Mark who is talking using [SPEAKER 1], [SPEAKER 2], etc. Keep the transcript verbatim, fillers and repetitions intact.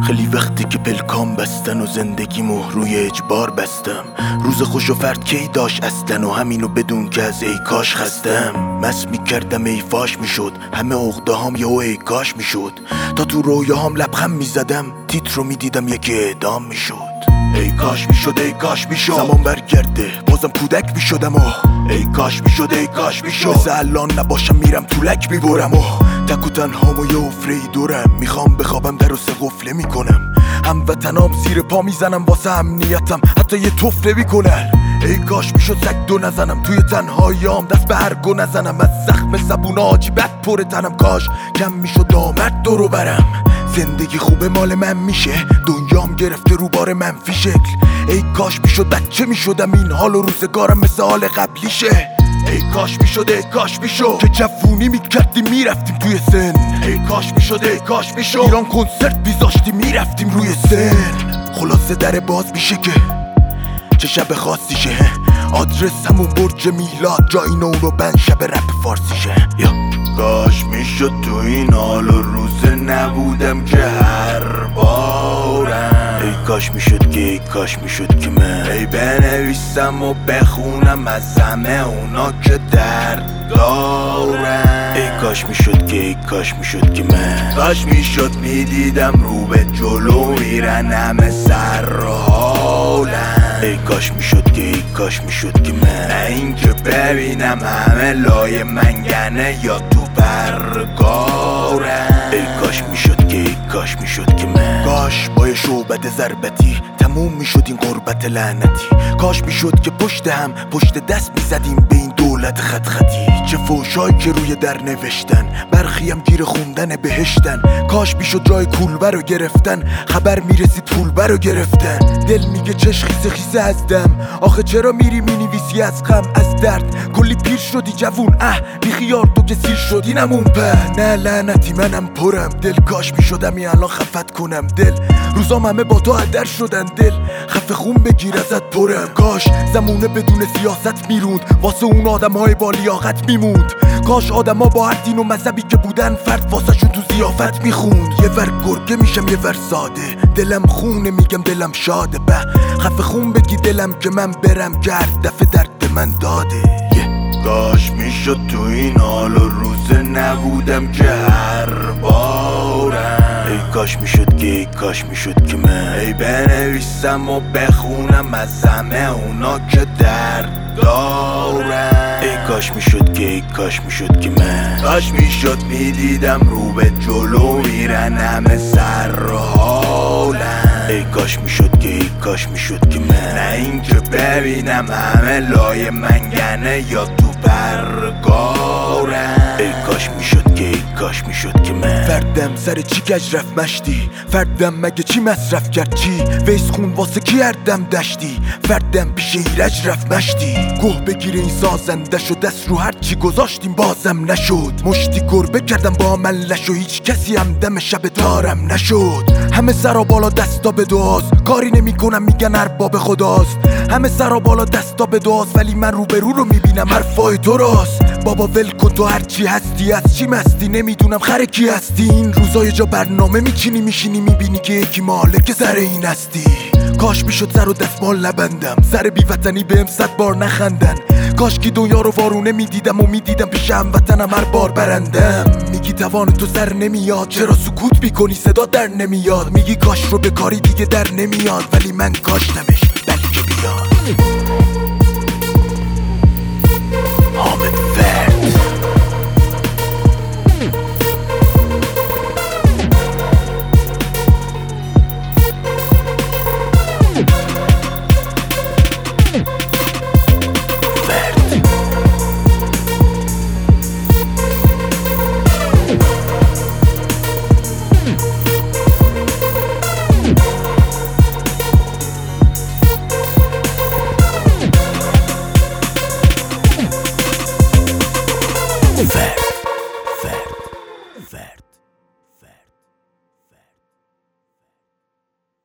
[SPEAKER 1] خیلی وقتی که پلکام بستن و زندگیمو روی اجبار بستم. روز خوش و فرد کی داشت اصلا و همینو بدون که از ای کاش خستم. مست میکردم ای فاش میشد همه عقده هام یهو ای کاش میشد. تا تو رویاهام لبخند میزدم تیتر رو میدیدم یکی اعدام میشد. ای کاش میشد ای کاش میشد زمان برگرده بازم کودک میشدم و ای کاش میشد ای کاش میشد مثل الان نباشم میرم تو لک میبرم و تک و تنهام و یه افره دورم. میخوام بخوابم در و سه قفله میکنم. هموطنام زیر پا میزنم واسه امنیتم حتی یه طفله میکنن. ای کاش میشد سگ دو نزنم توی تنهاییام دست به هرگو نزنم. از زخم زبون آجی بد پر تنم کاش کم میشد نامرد دورو برم. زندگی خوبه مال من میشه دنیام گرفته رو بار منفی شکل. ای کاش میشد بچه میشدم این حال و روزگارم مثل حال قبلیشه. ای کاش میشد ای کاش میشد که جوونی میکردیم میرفتیم توی سن. ای کاش میشد ای کاش میشد ایران کنسرت بیزاشتیم میرفتیم روی سن. خلاصه در باز میشه که چه شب خاصیشه. آدرس همون برج میلاد جای نو رو بند شب رپ فارسیشه. یا کاش میشد تو این حال و روزه نبودم که هر بارم. ای کاش میشد که ای کاش میشد که من ای بنویسم و بخونم از همه اونا که درد دارم. ای کاش میشد که ای کاش میشد که من کاش میشد میدیدم رو به جلو میرن همه سر حالم. ای کاش میشد که ای کاش میشد که من نه اینکه ببینم همه لای منگنه یا تو برگارم. ای کاش میشد که ای کاش میشد که من کاش با شعبد ضربتی تموم میشد این غربت لعنتی. کاش میشد که پشت هم پشت دست میزدیم به این دولت خط خطی. چه فوشایی که روی در نوشتن برخی هم گیر خوندن بهشتن. کاش میشد جای کولبر رو گرفتن خبر میرسید پولبر رو گرفتن. دل میگه چش خیسه خیسه از دم آخه چرا میری مینویسی از غم از درد. کلی پیر شدی جوون اه بیخیار تو که سیر شدی نمون په. نه لعنتی منم پرم دل کاش میشدم این الان خفت کنم. دل روزام همه با تو هدر شدن. دل خفه خون بگیر ازت پرم. کاش زمونه بدون سیاست میروند واسه اون آدم های با لیاقت میموند. کاش آدم ها با هر دین و مذهبی که بودن فرد واسه شون تو ضیافت میخوند. یه ور گرگه میشم یه ور ساده دلم خونه میگم دلم شاده. به خفه خون بگی دلم که من برم گرد دفعه درد من داده. yeah. کاش میشد تو این حال و روزه نبودم که هر بارم. ای کاش میشد که ای کاش میشد که من ای بنویسم و بخونم از همه اونا که درد دارم. ای کاش میشد که ای کاش میشد که من کاش میشد میدیدم رو به جلو میرن همه سر حالم. ای کاش میشد که ای کاش میشد که من نه اینکه ببینم همه لای منگنه یا تو برگارم. ای کاش میشد که ای کاش میشد که من فردم سر چی کج رفت مشتی. فردم مگه چی مصرف کرد چی ویس خون واسه کی اردم دشتی. فردم پیش ایرج رفت مشتی گوه بگیره این سازنده شد دست رو هر چی گذاشتیم بازم نشد. مشتی گربه کردم با من لش و هیچ کسی هم دم شب دارم نشد. همه سرا بالا دستا به دعاست کاری نمی کنم میگن ارباب خداست. همه سرا بالا دستا به دعاست ولی من روبرو رو میبینم حرفای تو راست. بابا ول کن تو هرچی هستی از چی مستی نمیدونم خر کی هستی. این روزای جا برنامه میچینی میشینی میبینی که یکی مالک سر این هستی. کاش میشد سر و دستمال نبندم سر بیوطنی بهم صد بار نخندن. کاش کی دنیا رو وارونه میدیدم و میدیدم پیش هموطنم هر بار برندم. میگی توان تو سر نمیاد چرا سکوت میکنی صدا در نمیاد. میگی کاش رو به کاری دیگه در نمیاد ولی من کاشتمش بلکه بیاد.